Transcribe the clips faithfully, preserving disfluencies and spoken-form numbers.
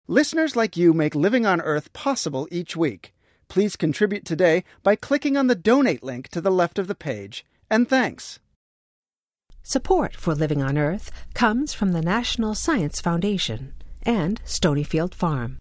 Listeners like you make Living on Earth possible each week. Please contribute today by clicking on the donate link to the left of the page. And thanks. Support for Living on Earth comes from the National Science Foundation and Stonyfield Farm.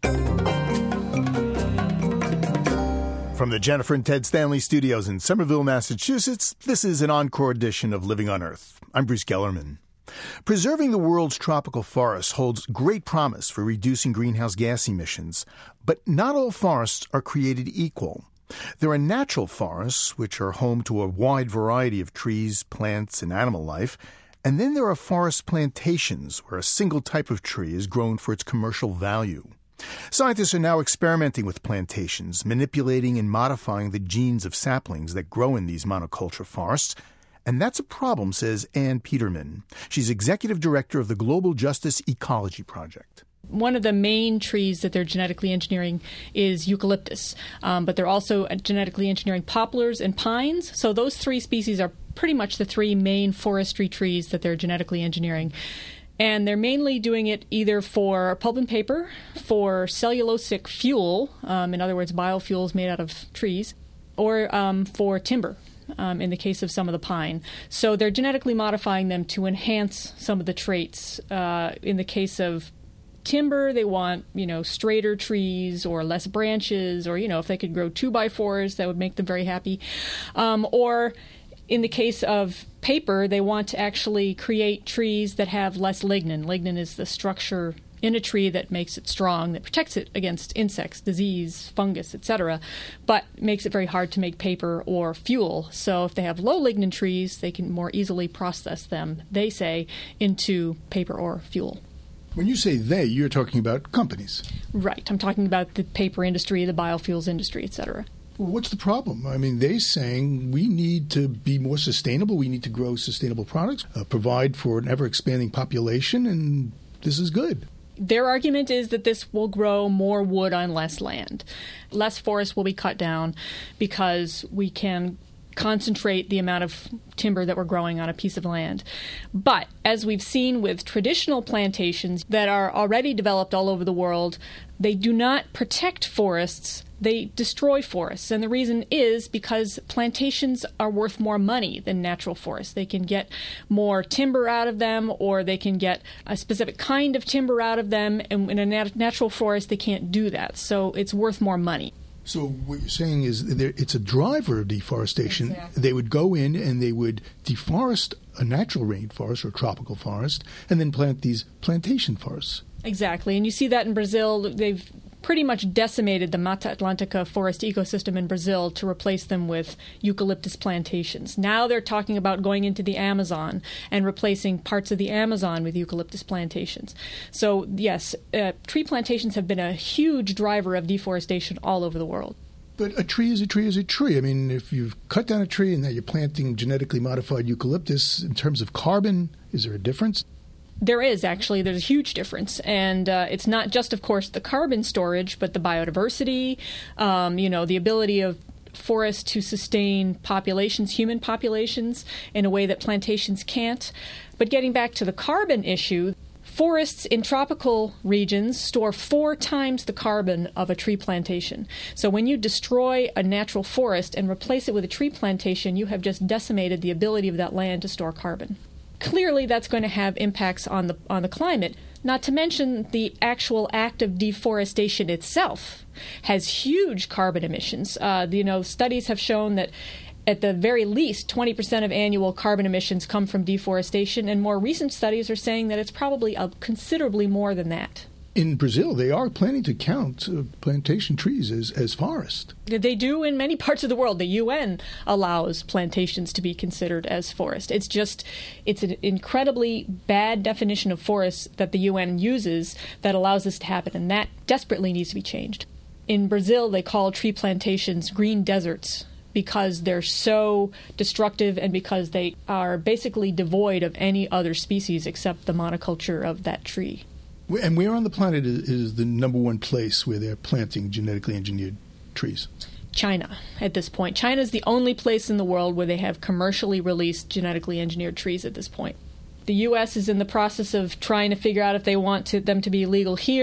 From the Jennifer and Ted Stanley Studios in Somerville, Massachusetts, this is an encore edition of Living on Earth. I'm Bruce Gellerman. Preserving the world's tropical forests holds great promise for reducing greenhouse gas emissions, but not all forests are created equal. There are natural forests, which are home to a wide variety of trees, plants, and animal life, and then there are forest plantations, where a single type of tree is grown for its commercial value. Scientists are now experimenting with plantations, manipulating and modifying the genes of saplings that grow in these monoculture forests. And that's a problem, says Ann Peterman. She's executive director of the Global Justice Ecology Project. One of the main trees that they're genetically engineering is eucalyptus, um, but they're also genetically engineering poplars and pines. So those three species are pretty much the three main forestry trees that they're genetically engineering. And they're mainly doing it either for pulp and paper, for cellulosic fuel, um, in other words, biofuels made out of trees, or um, for timber. Um, in the case of some of the pine. So they're genetically modifying them to enhance some of the traits. Uh, in the case of timber, they want, you know, straighter trees or less branches, or, you know, if they could grow two by fours, that would make them very happy. Um, or in the case of paper, they want to actually create trees that have less lignin. Lignin is the structure in a tree that makes it strong, that protects it against insects, disease, fungus, et cetera, but makes it very hard to make paper or fuel. So if they have low lignin trees, they can more easily process them, they say, into paper or fuel. When you say they, you're talking about companies. Right. I'm talking about the paper industry, the biofuels industry, et cetera. Well, what's the problem? I mean, they're saying we need to be more sustainable. We need to grow sustainable products, uh, provide for an ever-expanding population, and this is good. Their argument is that this will grow more wood on less land. Less forest will be cut down because we can concentrate the amount of timber that we're growing on a piece of land. But as we've seen with traditional plantations that are already developed all over the world, they do not protect forests. They destroy forests. And the reason is because plantations are worth more money than natural forests. They can get more timber out of them, or they can get a specific kind of timber out of them. And in a nat- natural forest, they can't do that. So it's worth more money. So what you're saying is there, it's a driver of deforestation. Exactly. They would go in and they would deforest a natural rainforest or tropical forest and then plant these plantation forests. Exactly. And you see that in Brazil. They've pretty much decimated the Mata Atlântica forest ecosystem in Brazil to replace them with eucalyptus plantations. Now they're talking about going into the Amazon and replacing parts of the Amazon with eucalyptus plantations. So, yes, uh, tree plantations have been a huge driver of deforestation all over the world. But a tree is a tree is a tree. I mean, if you've cut down a tree and now you're planting genetically modified eucalyptus, in terms of carbon, is there a difference? There is, actually. There's a huge difference. And uh, it's not just, of course, the carbon storage, but the biodiversity, um, you know, the ability of forests to sustain populations, human populations, in a way that plantations can't. But getting back to the carbon issue, forests in tropical regions store four times the carbon of a tree plantation. So when you destroy a natural forest and replace it with a tree plantation, you have just decimated the ability of that land to store carbon. Clearly, that's going to have impacts on the on the climate, not to mention the actual act of deforestation itself has huge carbon emissions. Uh, you know, studies have shown that at the very least, twenty percent of annual carbon emissions come from deforestation, and more recent studies are saying that it's probably uh, considerably more than that. In Brazil, they are planning to count uh, plantation trees as, as forest. They do in many parts of the world. The U N allows plantations to be considered as forest. It's just, it's an incredibly bad definition of forest that the U N uses that allows this to happen, and that desperately needs to be changed. In Brazil, they call tree plantations green deserts because they're so destructive and because they are basically devoid of any other species except the monoculture of that tree. And where on the planet is the number one place where they're planting genetically engineered trees? China at this point. China is the only place in the world where they have commercially released genetically engineered trees at this point. The U S is in the process of trying to figure out if they want to, them to be legal here.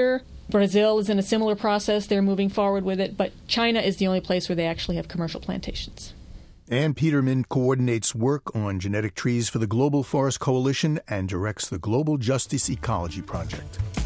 Brazil is in a similar process. They're moving forward with it. But China is the only place where they actually have commercial plantations. Ann Peterman coordinates work on genetic trees for the Global Forest Coalition and directs the Global Justice Ecology Project.